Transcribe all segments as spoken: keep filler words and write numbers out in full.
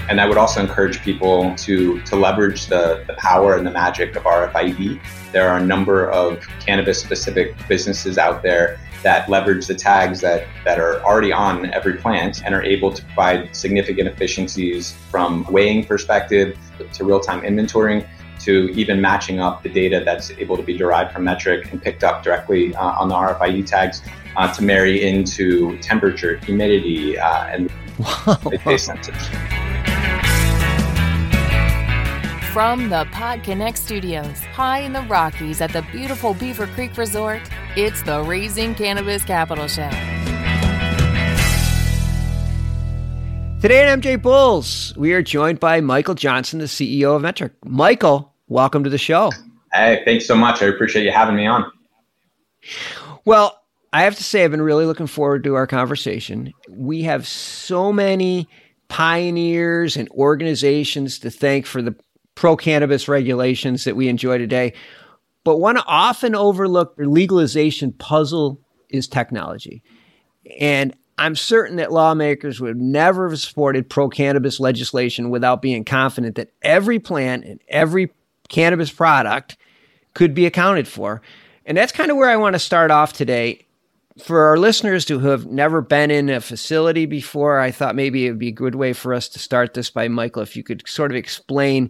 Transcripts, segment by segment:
And I would also encourage people to, to leverage the, the power and the magic of R F I D. There are a number of cannabis-specific businesses out there that leverage the tags that, that are already on every plant and are able to provide significant efficiencies from weighing perspective to real-time inventorying to even matching up the data that's able to be derived from Metrc and picked up directly uh, on the R F I D tags uh, to marry into temperature, humidity, uh, and wow. taste sensors. From the PodConnect studios, high in the Rockies at the beautiful Beaver Creek Resort, it's the Raising Cannabis Capital Show. Today at M J Bulls, we are joined by Michael Johnson, the C E O of Metrc. Michael, welcome to the show. Hey, thanks so much. I appreciate you having me on. Well, I have to say I've been really looking forward to our conversation. We have so many pioneers and organizations to thank for the pro-cannabis regulations that we enjoy today. But one often overlooked legalization puzzle is technology. And I'm certain that lawmakers would never have supported pro-cannabis legislation without being confident that every plant and every cannabis product could be accounted for. And that's kind of where I want to start off today. For our listeners who have never been in a facility before, I thought maybe it would be a good way for us to start this by, Michael, if you could sort of explain,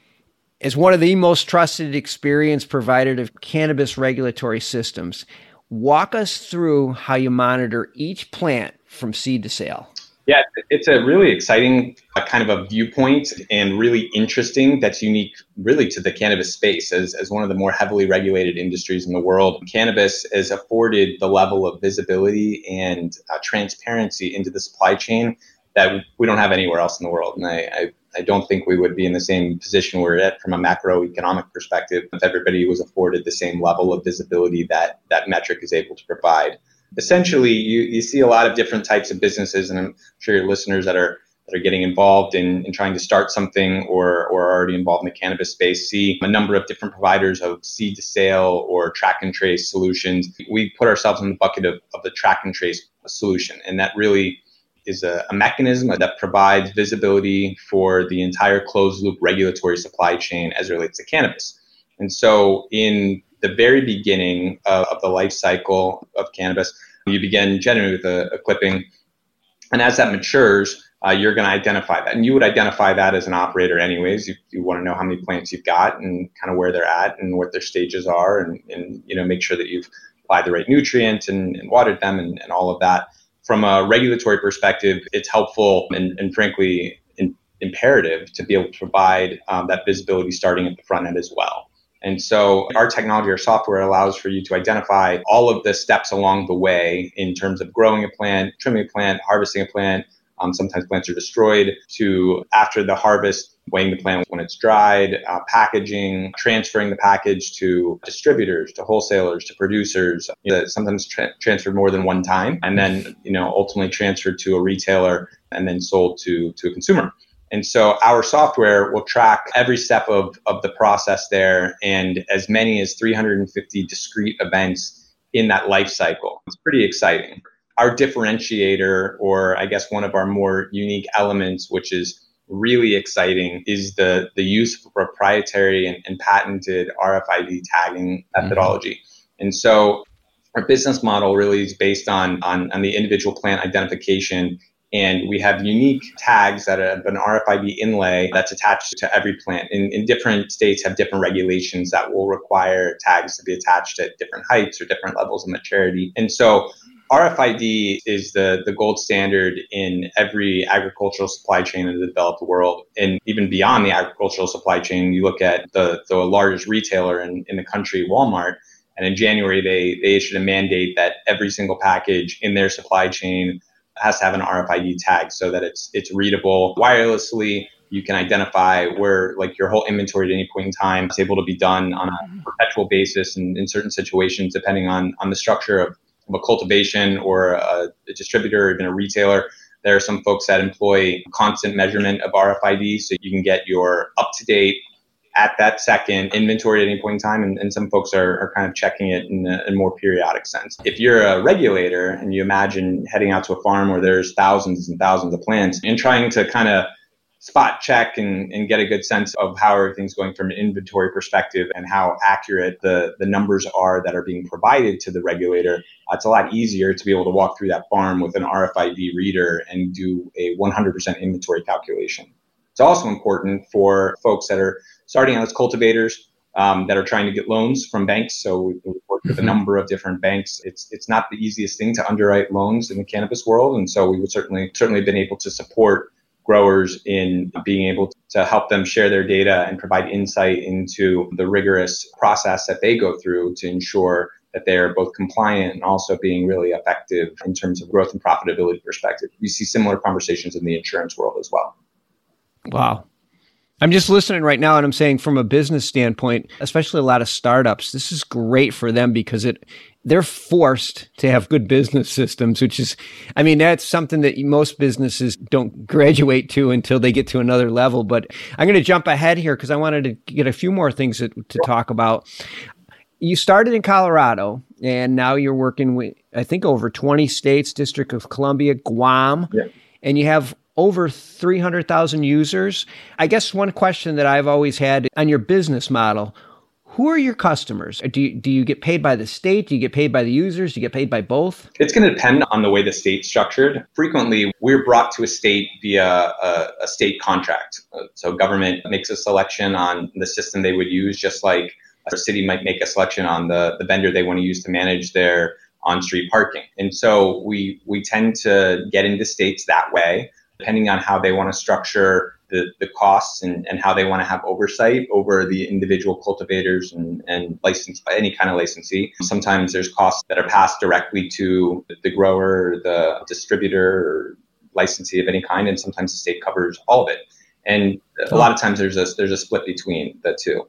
as one of the most trusted experience provider of cannabis regulatory systems, walk us through how you monitor each plant from seed to sale. Yeah, it's a really exciting uh, kind of a viewpoint and really interesting that's unique really to the cannabis space as, as one of the more heavily regulated industries in the world. Cannabis has afforded the level of visibility and uh, transparency into the supply chain that we don't have anywhere else in the world. And I, I, I don't think we would be in the same position we're at from a macroeconomic perspective if everybody was afforded the same level of visibility that, that Metrc is able to provide. Essentially, you, you see a lot of different types of businesses, and I'm sure your listeners that are that are getting involved in, in trying to start something or, or are already involved in the cannabis space see a number of different providers of seed to sale or track and trace solutions. We put ourselves in the bucket of, of the track and trace solution, and that really is a, a mechanism that provides visibility for the entire closed loop regulatory supply chain as it relates to cannabis. And so in the very beginning of, of the life cycle of cannabis, you begin generally with a, a clipping. And as that matures, uh, you're going to identify that. And you would identify that as an operator anyways. You, you want to know how many plants you've got and kind of where they're at and what their stages are, and, and you know, make sure that you've applied the right nutrients and, and watered them and, and all of that. From a regulatory perspective, it's helpful and, and frankly in, imperative to be able to provide um, that visibility starting at the front end as well. And so our technology, our software allows for you to identify all of the steps along the way in terms of growing a plant, trimming a plant, harvesting a plant. Um, sometimes plants are destroyed, to after the harvest, weighing the plant when it's dried, uh, packaging, transferring the package to distributors, to wholesalers, to producers, you know, sometimes tra- transferred more than one time, and then, you know, ultimately transferred to a retailer and then sold to, to a consumer. And so our software will track every step of, of the process there, and as many as three hundred fifty discrete events in that life cycle. It's pretty exciting. Our differentiator, or I guess one of our more unique elements, which is really exciting, is the, the use of proprietary and, and patented R F I D tagging methodology. Mm-hmm. And so our business model really is based on, on, on the individual plant identification. And we have unique tags that have an R F I D inlay that's attached to every plant. In, in different states have different regulations that will require tags to be attached at different heights or different levels of maturity. And so R F I D is the, the gold standard in every agricultural supply chain in the developed world. And even beyond the agricultural supply chain, you look at the, the largest retailer in, in the country, Walmart, and in January, they, they issued a mandate that every single package in their supply chain has to have an R F I D tag so that it's it's readable wirelessly. You can identify where like your whole inventory at any point in time is able to be done on a perpetual basis and in certain situations, depending on, on the structure of, of a cultivation or a, a distributor or even a retailer. There are some folks that employ constant measurement of R F I D so you can get your up-to-date, at that second inventory at any point in time. And, and some folks are, are kind of checking it in a, in a more periodic sense. If you're a regulator and you imagine heading out to a farm where there's thousands and thousands of plants and trying to kind of spot check and, and get a good sense of how everything's going from an inventory perspective and how accurate the, the numbers are that are being provided to the regulator, uh, it's a lot easier to be able to walk through that farm with an R F I D reader and do a one hundred percent inventory calculation. It's also important for folks that are starting out as cultivators um, that are trying to get loans from banks. So we work with a number of different banks. It's it's not the easiest thing to underwrite loans in the cannabis world. And so we would certainly certainly been able to support growers in being able to help them share their data and provide insight into the rigorous process that they go through to ensure that they're both compliant and also being really effective in terms of growth and profitability perspective. You see similar conversations in the insurance world as well. Wow. I'm just listening right now and I'm saying from a business standpoint, especially a lot of startups, this is great for them because it they're forced to have good business systems, which is, I mean, that's something that most businesses don't graduate to until they get to another level. But I'm going to jump ahead here because I wanted to get a few more things to, to talk about. You started in Colorado and now you're working with, I think, over twenty states, District of Columbia, Guam, yeah. And you have over three hundred thousand users. I guess one question that I've always had on your business model, who are your customers? Do you, do you get paid by the state? Do you get paid by the users? Do you get paid by both? It's going to depend on the way the state's structured. Frequently, we're brought to a state via a, a state contract. So government makes a selection on the system they would use, just like a city might make a selection on the, the vendor they want to use to manage their on-street parking. And so we we tend to get into states that way, depending on how they want to structure the, the costs and, and how they want to have oversight over the individual cultivators and, and license, any kind of licensee. Sometimes there's costs that are passed directly to the grower, the distributor, or licensee of any kind, and sometimes the state covers all of it. And a lot of times there's a, there's a split between the two.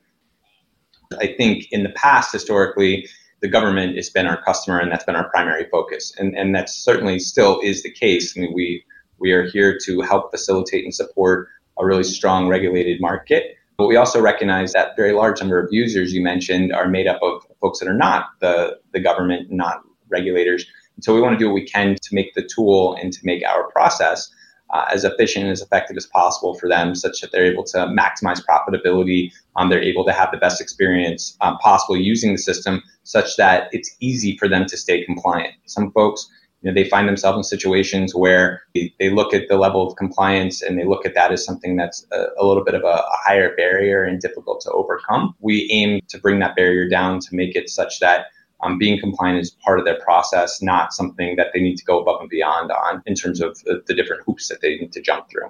I think in the past, historically, the government has been our customer and that's been our primary focus. And, and that certainly still is the case. I mean, we We are here to help facilitate and support a really strong regulated market. But we also recognize that very large number of users you mentioned are made up of folks that are not the, the government, not regulators. And so we want to do what we can to make the tool and to make our process uh, as efficient and as effective as possible for them, such that they're able to maximize profitability. Um, they're able to have the best experience um, possible using the system such that it's easy for them to stay compliant. Some folks, you know, they find themselves in situations where they, they look at the level of compliance and they look at that as something that's a, a little bit of a, a higher barrier and difficult to overcome. We aim to bring that barrier down to make it such that um, being compliant is part of their process, not something that they need to go above and beyond on in terms of the, the different hoops that they need to jump through.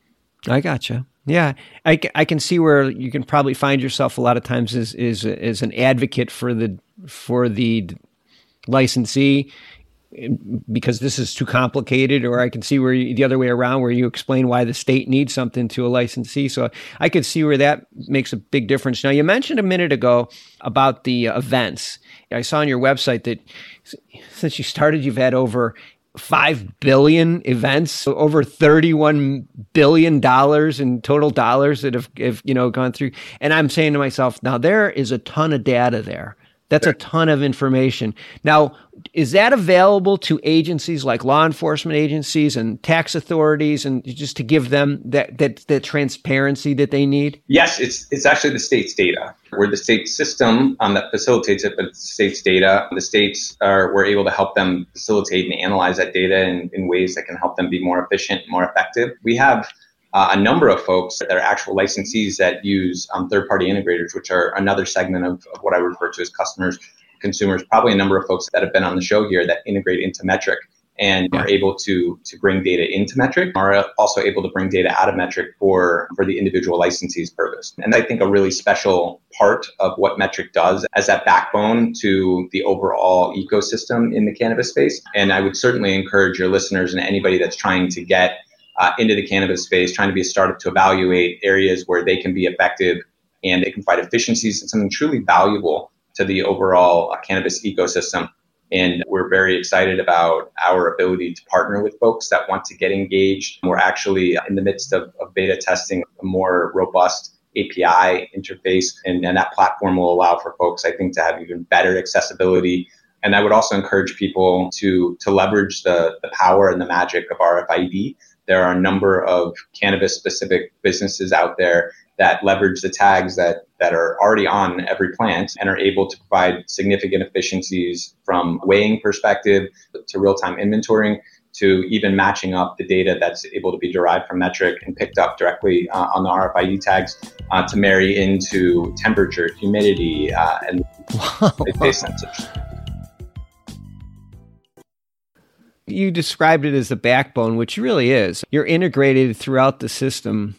I gotcha. Yeah, I, I can see where you can probably find yourself a lot of times as, as, as an advocate for the for the licensee, because this is too complicated, or I can see where you, the other way around, where you explain why the state needs something to a licensee. So I could see where that makes a big difference. Now, you mentioned a minute ago about the uh, events. I saw on your website that since you started, you've had over five billion events, so over thirty-one billion dollars in total dollars that have, have, you know, gone through. And I'm saying to myself, now there is a ton of data there. That's a ton of information. Now, is that available to agencies like law enforcement agencies and tax authorities, and just to give them that that, that transparency that they need? Yes, it's it's actually the state's data. We're the state system um, that facilitates it, but it's the state's data. The states are we're able to help them facilitate and analyze that data in, in ways that can help them be more efficient, more effective. We have Uh, a number of folks that are actual licensees that use um, third-party integrators, which are another segment of, of what I refer to as customers, consumers. Probably a number of folks that have been on the show here that integrate into Metrc and yeah. are able to to bring data into Metrc, are also able to bring data out of Metrc for, for the individual licensee's purpose. And I think a really special part of what Metrc does as that backbone to the overall ecosystem in the cannabis space. And I would certainly encourage your listeners and anybody that's trying to get Uh, into the cannabis space, trying to be a startup, to evaluate areas where they can be effective and they can provide efficiencies and something truly valuable to the overall uh, cannabis ecosystem. And we're very excited about our ability to partner with folks that want to get engaged. We're actually in the midst of, of beta testing a more robust A P I interface, and, and that platform will allow for folks, I think, to have even better accessibility. And I would also encourage people to to leverage the, the power and the magic of R F I D there are a number of cannabis-specific businesses out there that leverage the tags that, that are already on every plant and are able to provide significant efficiencies from weighing perspective to real-time inventorying to even matching up the data that's able to be derived from Metrc and picked up directly uh, on the R F I D tags uh, to marry into temperature, humidity, uh, and taste sensors. You described it as the backbone, which really is. You're integrated throughout the system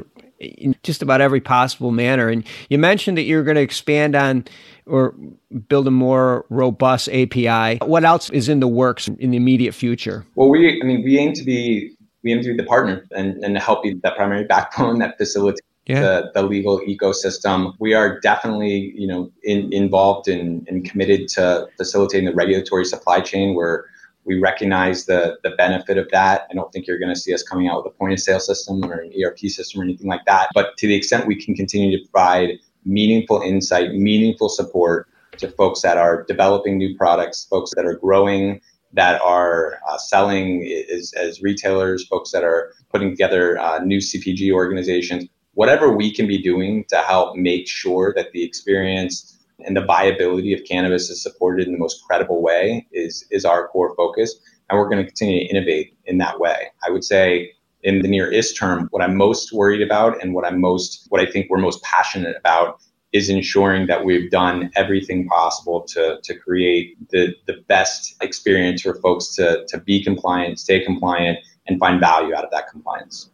in just about every possible manner. And you mentioned that you're going to expand on or build a more robust A P I. What else is in the works in the immediate future? Well, we, I mean, we aim to be, we aim to be the partner and, and help be that primary backbone that facilitates yeah. the, the legal ecosystem. We are definitely, you know, in, involved in, and committed to facilitating the regulatory supply chain where we recognize the the benefit of that. I don't think you're going to see us coming out with a point of sale system or an E R P system or anything like that. But to the extent we can continue to provide meaningful insight, meaningful support to folks that are developing new products, folks that are growing, that are uh, selling as, as retailers, folks that are putting together uh, new C P G organizations, whatever we can be doing to help make sure that the experience and the viability of cannabis is supported in the most credible way is, is our core focus. And we're going to continue to innovate in that way. I would say in the near-ist term, what I'm most worried about and what I'm most, what I think we're most passionate about is ensuring that we've done everything possible to, to create the, the best experience for folks to, to be compliant, stay compliant, and find value out of that compliance.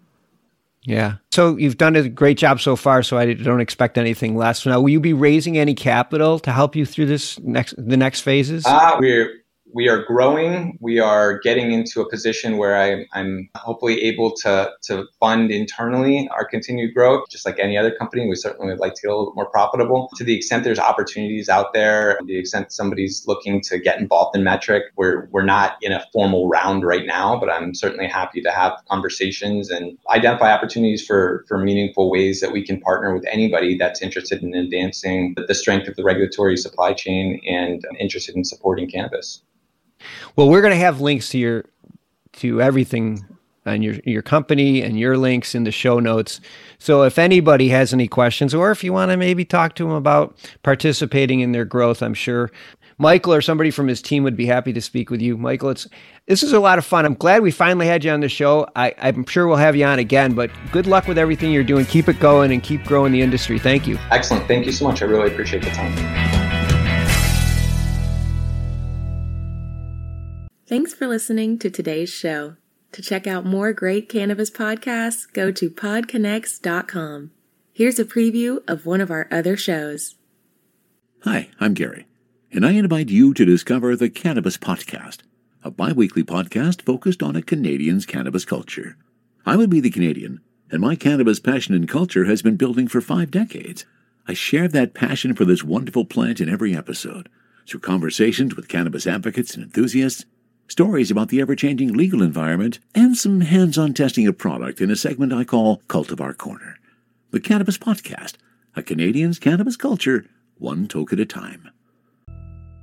Yeah. So you've done a great job so far, so I don't expect anything less. Now, will you be raising any capital to help you through this next the next phases? Uh, we're we are growing. We are getting into a position where I, I'm hopefully able to to fund internally our continued growth. Just like any other company, we certainly would like to get a little bit more profitable. To the extent there's opportunities out there, to the extent somebody's looking to get involved in Metrc, we're we're not in a formal round right now, but I'm certainly happy to have conversations and identify opportunities for, for meaningful ways that we can partner with anybody that's interested in advancing the strength of the regulatory supply chain and interested in supporting cannabis. Well, we're going to have links to your to everything on your your company and your links in the show notes. So if anybody has any questions, or if you want to maybe talk to them about participating in their growth, I'm sure Michael or somebody from his team would be happy to speak with you. Michael, it's this is a lot of fun. I'm glad we finally had you on the show. I, I'm sure we'll have you on again, but good luck with everything you're doing. Keep it going and keep growing the industry. Thank you. Excellent. Thank you so much. I really appreciate the time. Thanks for listening to today's show. To check out more great cannabis podcasts, go to pod connects dot com. Here's a preview of one of our other shows. Hi, I'm Gary, and I invite you to discover the Cannabis Podcast, a bi-weekly podcast focused on a Canadian's cannabis culture. I would be the Canadian, and my cannabis passion and culture has been building for five decades. I share that passion for this wonderful plant in every episode, through conversations with cannabis advocates and enthusiasts, stories about the ever-changing legal environment, and some hands-on testing of product in a segment I call Cultivar Corner. The Cannabis Podcast, a Canadian's cannabis culture, one toke at a time.